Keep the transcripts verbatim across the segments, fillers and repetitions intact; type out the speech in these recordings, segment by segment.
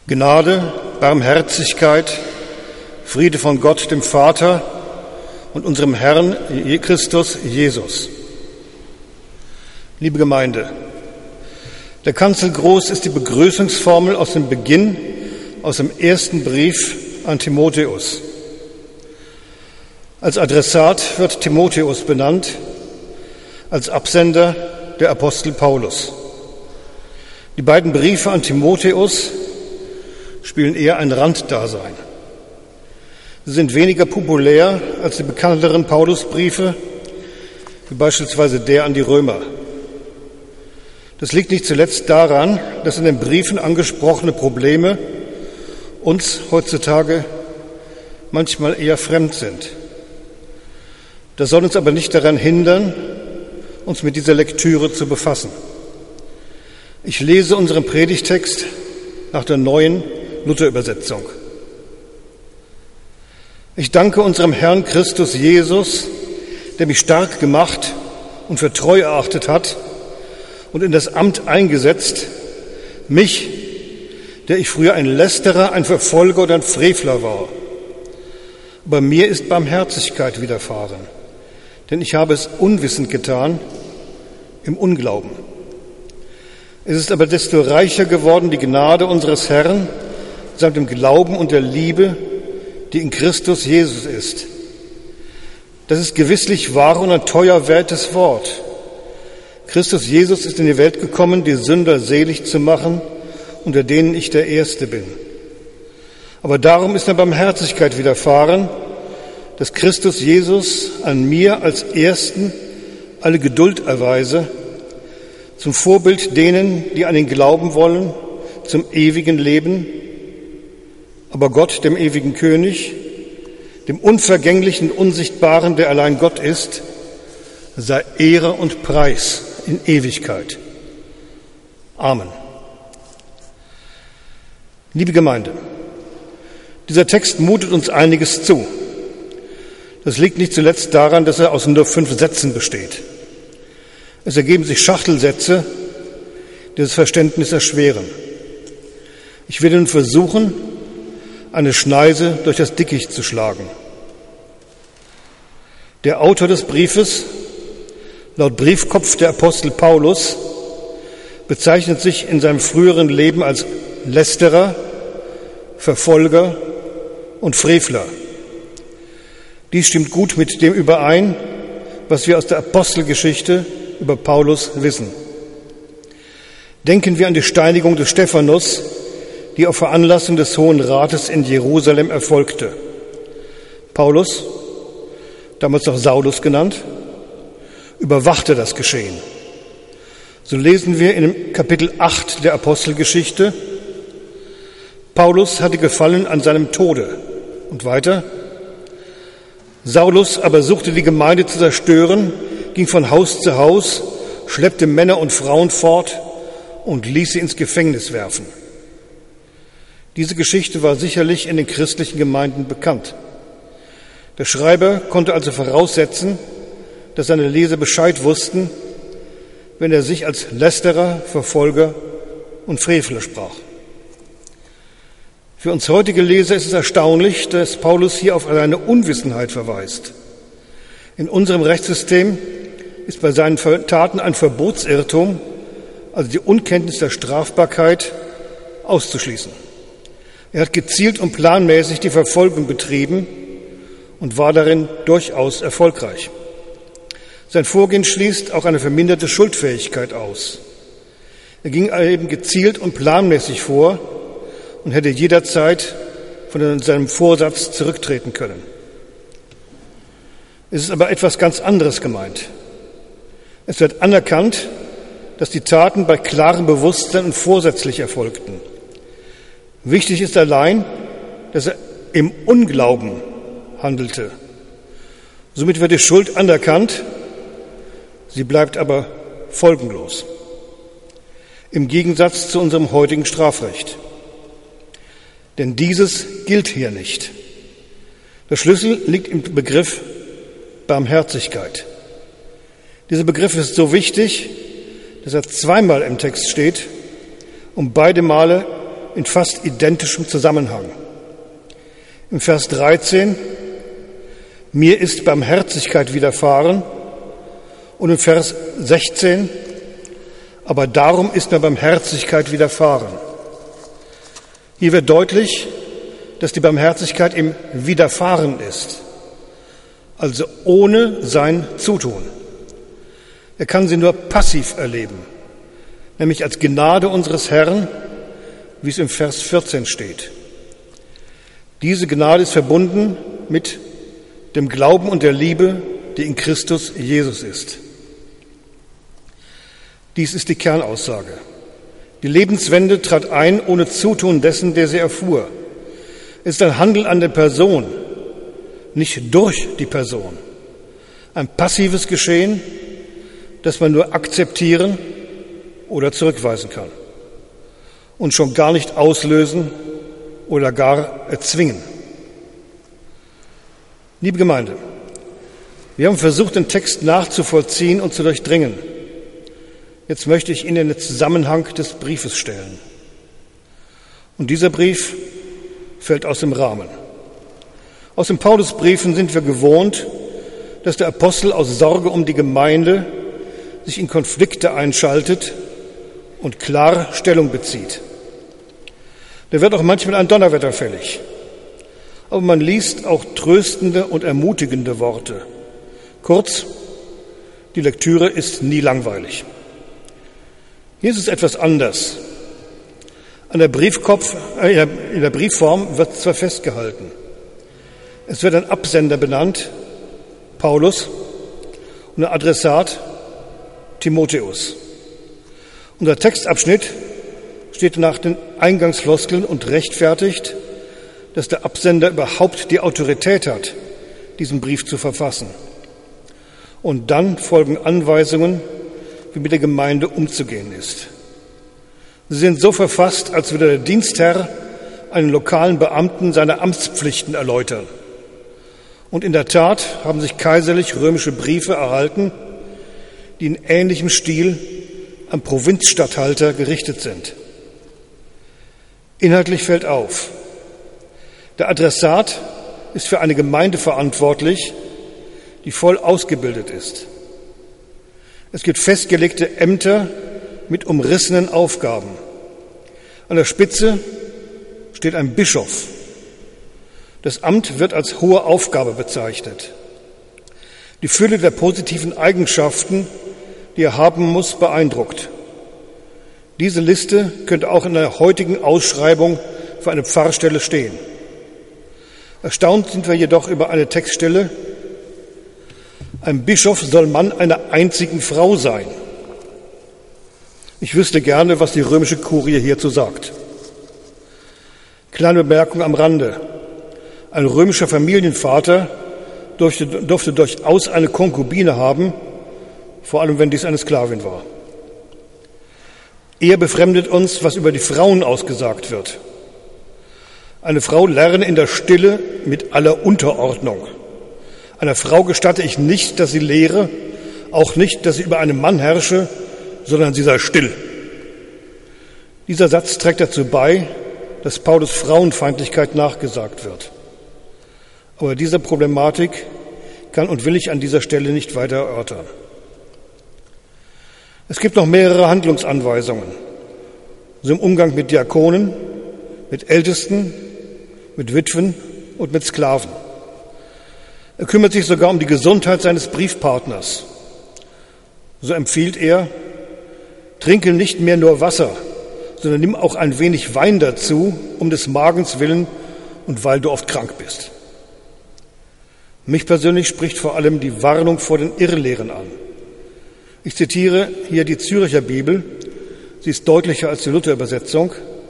Gnade, Barmherzigkeit, Friede von Gott, dem Vater und unserem Herrn Christus Jesus. Liebe Gemeinde, der Kanzelgruß ist die Begrüßungsformel aus dem Beginn, aus dem ersten Brief an Timotheus. Als Adressat wird Timotheus benannt, als Absender der Apostel Paulus. Die beiden Briefe an Timotheus spielen eher ein Randdasein. Sie sind weniger populär als die bekannteren Paulusbriefe, wie beispielsweise der an die Römer. Das liegt nicht zuletzt daran, dass in den Briefen angesprochene Probleme uns heutzutage manchmal eher fremd sind. Das soll uns aber nicht daran hindern, uns mit dieser Lektüre zu befassen. Ich lese unseren Predigtext nach der neuen Luther-Übersetzung. Ich danke unserem Herrn Christus Jesus, der mich stark gemacht und für treu erachtet hat und in das Amt eingesetzt, mich, der ich früher ein Lästerer, ein Verfolger oder ein Frevler war. Aber mir ist Barmherzigkeit widerfahren, denn ich habe es unwissend getan, im Unglauben. Es ist aber desto reicher geworden die Gnade unseres Herrn, samt dem Glauben und der Liebe, die in Christus Jesus ist. Das ist gewisslich wahr und ein teuer wertes Wort. Christus Jesus ist in die Welt gekommen, die Sünder selig zu machen, unter denen ich der Erste bin. Aber darum ist mir Barmherzigkeit widerfahren, dass Christus Jesus an mir als Ersten alle Geduld erweise, zum Vorbild denen, die an ihn glauben wollen, zum ewigen Leben, aber Gott, dem ewigen König, dem Unvergänglichen, Unsichtbaren, der allein Gott ist, sei Ehre und Preis in Ewigkeit. Amen. Liebe Gemeinde, dieser Text mutet uns einiges zu. Das liegt nicht zuletzt daran, dass er aus nur fünf Sätzen besteht. Es ergeben sich Schachtelsätze, die das Verständnis erschweren. Ich werde nun versuchen, eine Schneise durch das Dickicht zu schlagen. Der Autor des Briefes, laut Briefkopf der Apostel Paulus, bezeichnet sich in seinem früheren Leben als Lästerer, Verfolger und Frevler. Dies stimmt gut mit dem überein, was wir aus der Apostelgeschichte über Paulus wissen. Denken wir an die Steinigung des Stephanus, die auf Veranlassung des Hohen Rates in Jerusalem erfolgte. Paulus, damals noch Saulus genannt, überwachte das Geschehen. So lesen wir in Kapitel acht der Apostelgeschichte: Paulus hatte Gefallen an seinem Tode. Und weiter: Saulus aber suchte die Gemeinde zu zerstören, ging von Haus zu Haus, schleppte Männer und Frauen fort und ließ sie ins Gefängnis werfen. Diese Geschichte war sicherlich in den christlichen Gemeinden bekannt. Der Schreiber konnte also voraussetzen, dass seine Leser Bescheid wussten, wenn er sich als Lästerer, Verfolger und Frevler sprach. Für uns heutige Leser ist es erstaunlich, dass Paulus hier auf eine Unwissenheit verweist. In unserem Rechtssystem ist bei seinen Taten ein Verbotsirrtum, also die Unkenntnis der Strafbarkeit, auszuschließen. Er hat gezielt und planmäßig die Verfolgung betrieben und war darin durchaus erfolgreich. Sein Vorgehen schließt auch eine verminderte Schuldfähigkeit aus. Er ging eben gezielt und planmäßig vor und hätte jederzeit von seinem Vorsatz zurücktreten können. Es ist aber etwas ganz anderes gemeint. Es wird anerkannt, dass die Taten bei klarem Bewusstsein und vorsätzlich erfolgten. Wichtig ist allein, dass er im Unglauben handelte. Somit wird die Schuld anerkannt, sie bleibt aber folgenlos. Im Gegensatz zu unserem heutigen Strafrecht. Denn dieses gilt hier nicht. Der Schlüssel liegt im Begriff Barmherzigkeit. Dieser Begriff ist so wichtig, dass er zweimal im Text steht und beide Male in fast identischem Zusammenhang. Im Vers dreizehn, mir ist Barmherzigkeit widerfahren, und im Vers sechzehn, aber darum ist mir Barmherzigkeit widerfahren. Hier wird deutlich, dass die Barmherzigkeit im Widerfahren ist, also ohne sein Zutun. Er kann sie nur passiv erleben, nämlich als Gnade unseres Herrn, wie es im Vers vierzehn steht. Diese Gnade ist verbunden mit dem Glauben und der Liebe, die in Christus Jesus ist. Dies ist die Kernaussage. Die Lebenswende trat ein ohne Zutun dessen, der sie erfuhr. Es ist ein Handeln an der Person, nicht durch die Person. Ein passives Geschehen, das man nur akzeptieren oder zurückweisen kann und schon gar nicht auslösen oder gar erzwingen. Liebe Gemeinde, wir haben versucht, den Text nachzuvollziehen und zu durchdringen. Jetzt möchte ich Ihnen den Zusammenhang des Briefes stellen. Und dieser Brief fällt aus dem Rahmen. Aus den Paulusbriefen sind wir gewohnt, dass der Apostel aus Sorge um die Gemeinde sich in Konflikte einschaltet und klar Stellung bezieht. Da wird auch manchmal ein Donnerwetter fällig. Aber man liest auch tröstende und ermutigende Worte. Kurz, die Lektüre ist nie langweilig. Hier ist es etwas anders. An der Briefkopf, äh, in der Briefform wird zwar festgehalten. Es wird ein Absender benannt, Paulus, und ein Adressat, Timotheus. Unser Textabschnitt steht nach den Eingangsfloskeln und rechtfertigt, dass der Absender überhaupt die Autorität hat, diesen Brief zu verfassen. Und dann folgen Anweisungen, wie mit der Gemeinde umzugehen ist. Sie sind so verfasst, als würde der Dienstherr einen lokalen Beamten seine Amtspflichten erläutern. Und in der Tat haben sich kaiserlich-römische Briefe erhalten, die in ähnlichem Stil an Provinzstatthalter gerichtet sind. Inhaltlich fällt auf, der Adressat ist für eine Gemeinde verantwortlich, die voll ausgebildet ist. Es gibt festgelegte Ämter mit umrissenen Aufgaben. An der Spitze steht ein Bischof. Das Amt wird als hohe Aufgabe bezeichnet. Die Fülle der positiven Eigenschaften, die er haben muss, beeindruckt. Diese Liste könnte auch in der heutigen Ausschreibung für eine Pfarrstelle stehen. Erstaunt sind wir jedoch über eine Textstelle: Ein Bischof soll Mann einer einzigen Frau sein. Ich wüsste gerne, was die römische Kurie hierzu sagt. Kleine Bemerkung am Rande. Ein römischer Familienvater durfte, durfte durchaus eine Konkubine haben, vor allem wenn dies eine Sklavin war. Eher befremdet uns, was über die Frauen ausgesagt wird. Eine Frau lerne in der Stille mit aller Unterordnung. Einer Frau gestatte ich nicht, dass sie lehre, auch nicht, dass sie über einen Mann herrsche, sondern sie sei still. Dieser Satz trägt dazu bei, dass Paulus Frauenfeindlichkeit nachgesagt wird. Aber diese Problematik kann und will ich an dieser Stelle nicht weiter erörtern. Es gibt noch mehrere Handlungsanweisungen, so im Umgang mit Diakonen, mit Ältesten, mit Witwen und mit Sklaven. Er kümmert sich sogar um die Gesundheit seines Briefpartners. So empfiehlt er: Trinke nicht mehr nur Wasser, sondern nimm auch ein wenig Wein dazu, um des Magens willen und weil du oft krank bist. Mich persönlich spricht vor allem die Warnung vor den Irrlehren an. Ich zitiere hier die Zürcher Bibel. Sie ist deutlicher als die Luther-Übersetzung.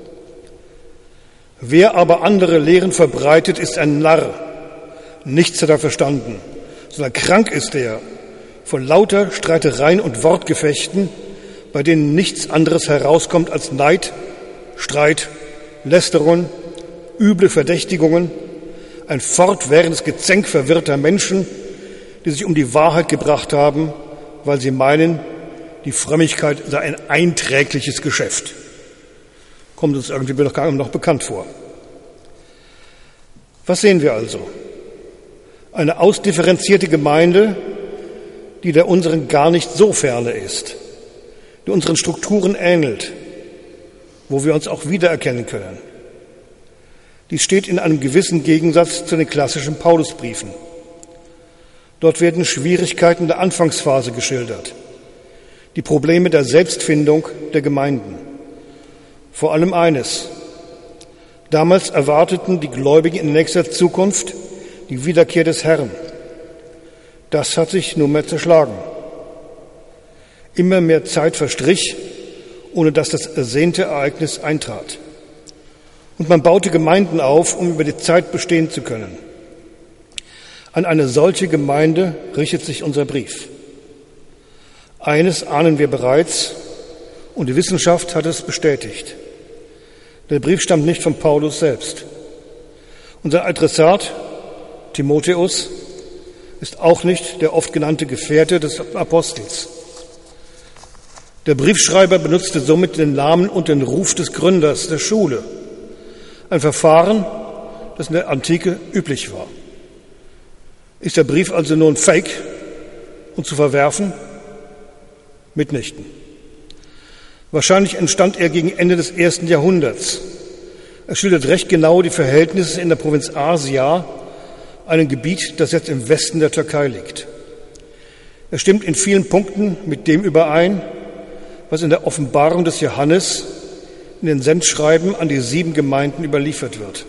Wer aber andere Lehren verbreitet, ist ein Narr. Nichts hat er verstanden, sondern krank ist er von lauter Streitereien und Wortgefechten, bei denen nichts anderes herauskommt als Neid, Streit, Lästerung, üble Verdächtigungen, ein fortwährendes Gezänk verwirrter Menschen, die sich um die Wahrheit gebracht haben, weil sie meinen, die Frömmigkeit sei ein einträgliches Geschäft. kommt uns irgendwie noch gar noch bekannt vor. Was sehen wir also? Eine ausdifferenzierte Gemeinde, die der unseren gar nicht so ferne ist, die unseren Strukturen ähnelt, wo wir uns auch wiedererkennen können. Dies steht in einem gewissen Gegensatz zu den klassischen Paulusbriefen. Dort werden Schwierigkeiten der Anfangsphase geschildert, die Probleme der Selbstfindung der Gemeinden. Vor allem eines: Damals erwarteten die Gläubigen in nächster Zukunft die Wiederkehr des Herrn. Das hat sich nunmehr zerschlagen. Immer mehr Zeit verstrich, ohne dass das ersehnte Ereignis eintrat. Und man baute Gemeinden auf, um über die Zeit bestehen zu können. An eine solche Gemeinde richtet sich unser Brief. Eines ahnen wir bereits, und die Wissenschaft hat es bestätigt. Der Brief stammt nicht von Paulus selbst. Unser Adressat, Timotheus, ist auch nicht der oft genannte Gefährte des Apostels. Der Briefschreiber benutzte somit den Namen und den Ruf des Gründers der Schule. Ein Verfahren, das in der Antike üblich war. Ist der Brief also nun fake und zu verwerfen? Mitnichten. Wahrscheinlich entstand er gegen Ende des ersten Jahrhunderts. Er schildert recht genau die Verhältnisse in der Provinz Asia, einem Gebiet, das jetzt im Westen der Türkei liegt. Er stimmt in vielen Punkten mit dem überein, was in der Offenbarung des Johannes in den Sendschreiben an die sieben Gemeinden überliefert wird.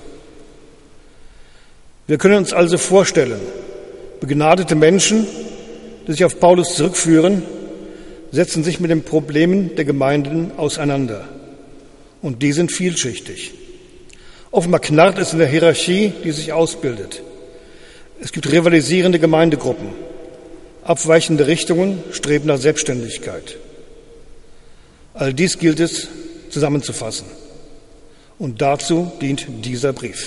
Wir können uns also vorstellen, begnadete Menschen, die sich auf Paulus zurückführen, setzen sich mit den Problemen der Gemeinden auseinander. Und die sind vielschichtig. Offenbar knarrt es in der Hierarchie, die sich ausbildet. Es gibt rivalisierende Gemeindegruppen. Abweichende Richtungen streben nach Selbstständigkeit. All dies gilt es zusammenzufassen. Und dazu dient dieser Brief.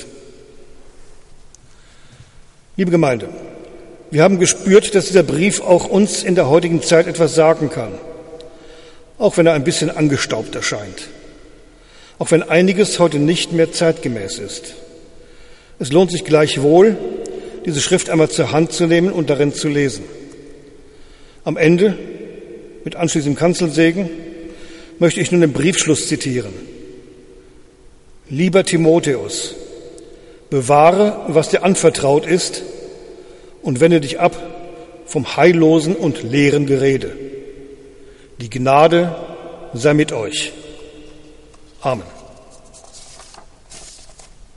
Liebe Gemeinde, wir haben gespürt, dass dieser Brief auch uns in der heutigen Zeit etwas sagen kann, auch wenn er ein bisschen angestaubt erscheint, auch wenn einiges heute nicht mehr zeitgemäß ist. Es lohnt sich gleichwohl, diese Schrift einmal zur Hand zu nehmen und darin zu lesen. Am Ende, mit anschließendem Kanzelsegen, möchte ich nun den Briefschluss zitieren. Lieber Timotheus, bewahre, was dir anvertraut ist, und wende dich ab vom heillosen und leeren Gerede. Die Gnade sei mit euch. Amen.